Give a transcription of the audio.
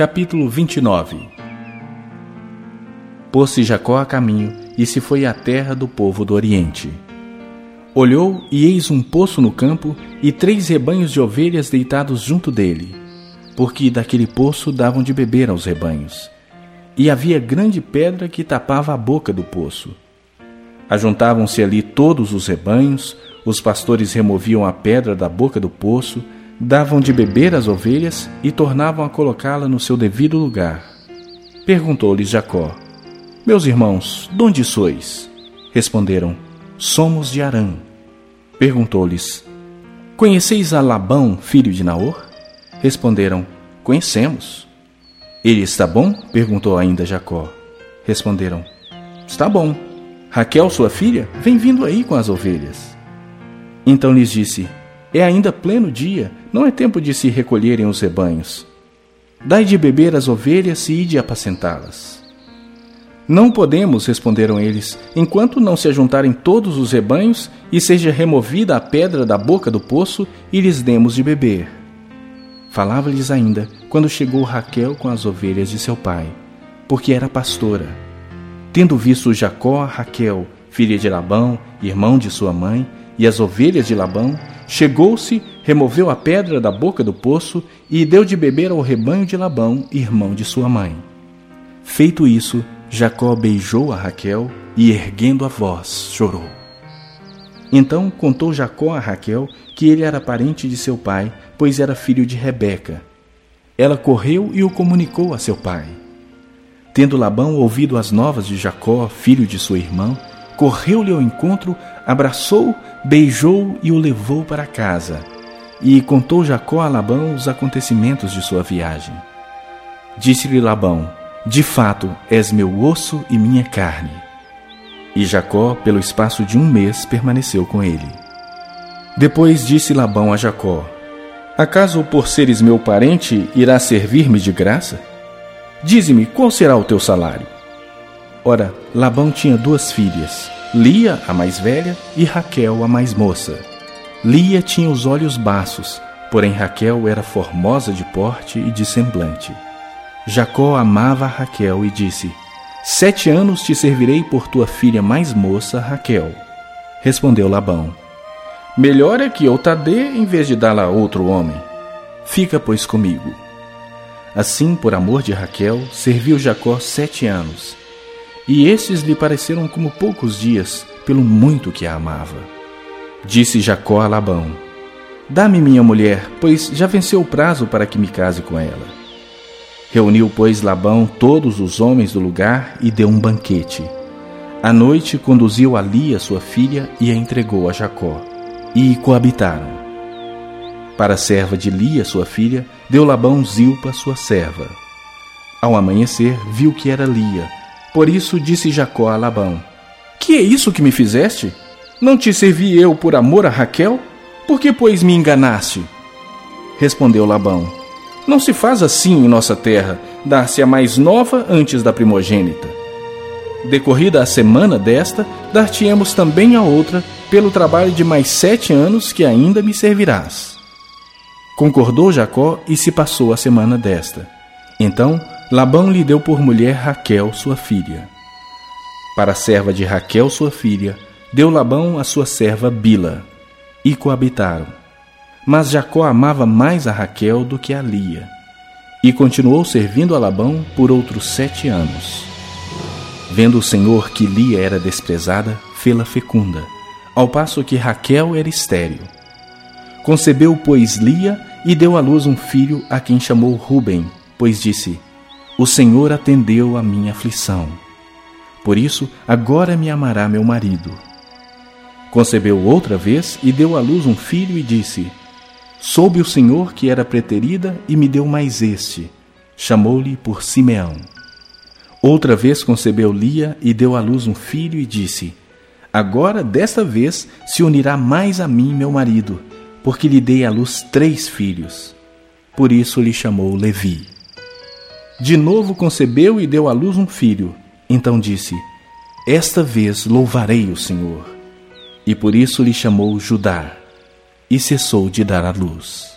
Capítulo 29. Pôs-se Jacó a caminho e se foi à terra do povo do Oriente. Olhou, e eis um poço no campo, e 3 rebanhos de ovelhas deitados junto dele, porque daquele poço davam de beber aos rebanhos. E havia grande pedra que tapava a boca do poço. Ajuntavam-se ali todos os rebanhos, os pastores removiam a pedra da boca do poço, davam de beber às ovelhas e tornavam a colocá-la no seu devido lugar. Perguntou-lhes Jacó: Meus irmãos, de onde sois? Responderam: Somos de Harã. Perguntou-lhes: Conheceis a Labão, filho de Naor? Responderam: Conhecemos. Ele está bom? Perguntou ainda Jacó. Responderam: Está bom. Raquel, sua filha, vem vindo aí com as ovelhas. Então lhes disse: É ainda pleno dia, não é tempo de se recolherem os rebanhos. Dai de beber às ovelhas e ide apacentá-las. Não podemos, responderam eles, enquanto não se ajuntarem todos os rebanhos e seja removida a pedra da boca do poço e lhes demos de beber. Falava-lhes ainda quando chegou Raquel com as ovelhas de seu pai, porque era pastora. Tendo visto Jacó a Raquel, filha de Labão, irmão de sua mãe, e as ovelhas de Labão, chegou-se, removeu a pedra da boca do poço e deu de beber ao rebanho de Labão, irmão de sua mãe. Feito isso, Jacó beijou a Raquel e, erguendo a voz, chorou. Então contou Jacó a Raquel que ele era parente de seu pai, pois era filho de Rebeca. Ela correu e o comunicou a seu pai. Tendo Labão ouvido as novas de Jacó, filho de sua irmã, correu-lhe ao encontro, abraçou, beijou e o levou para casa. E contou Jacó a Labão os acontecimentos de sua viagem. Disse-lhe Labão: De fato, és meu osso e minha carne. E Jacó, pelo espaço de 1 mês, permaneceu com ele. Depois disse Labão a Jacó: Acaso, por seres meu parente, irás servir-me de graça? Dize-me, qual será o teu salário? Ora, Labão tinha 2 filhas, Lia, a mais velha, e Raquel, a mais moça. Lia tinha os olhos baços, porém Raquel era formosa de porte e de semblante. Jacó amava a Raquel e disse: 7 anos te servirei por tua filha mais moça, Raquel. Respondeu Labão: Melhor é que eu te dê em vez de dá-la a outro homem. Fica, pois, comigo. Assim, por amor de Raquel, serviu Jacó 7 anos. E estes lhe pareceram como poucos dias, pelo muito que a amava. Disse Jacó a Labão: Dá-me minha mulher, pois já venceu o prazo para que me case com ela. Reuniu, pois, Labão todos os homens do lugar e deu um banquete. À noite conduziu a Lia, sua filha, e a entregou a Jacó. E coabitaram. Para a serva de Lia, sua filha, deu Labão Zilpa, sua serva. Ao amanhecer, viu que era Lia. Por isso disse Jacó a Labão: Que é isso que me fizeste? Não te servi eu por amor a Raquel? Por que, pois, me enganaste? Respondeu Labão: Não se faz assim em nossa terra, dar-se a mais nova antes da primogênita. Decorrida a semana desta, dar-te-emos também a outra, pelo trabalho de mais 7 anos que ainda me servirás. Concordou Jacó e se passou a semana desta. Então Labão lhe deu por mulher Raquel, sua filha. Para a serva de Raquel, sua filha, deu Labão a sua serva Bila, e coabitaram. Mas Jacó amava mais a Raquel do que a Lia, e continuou servindo a Labão por outros 7 anos. Vendo o Senhor que Lia era desprezada, fê-la fecunda, ao passo que Raquel era estéril. Concebeu, pois, Lia, e deu à luz um filho, a quem chamou Ruben, pois disse: O Senhor atendeu a minha aflição. Por isso, agora me amará meu marido. Concebeu outra vez, e deu à luz um filho, e disse: Soube o Senhor que era preterida, e me deu mais este. Chamou-lhe por Simeão. Outra vez concebeu Lia, e deu à luz um filho, e disse: Agora, desta vez, se unirá mais a mim meu marido, porque lhe dei à luz 3 filhos. Por isso lhe chamou Levi. De novo concebeu e deu à luz um filho. Então disse: Esta vez louvarei o Senhor. E por isso lhe chamou Judá. E cessou de dar à luz.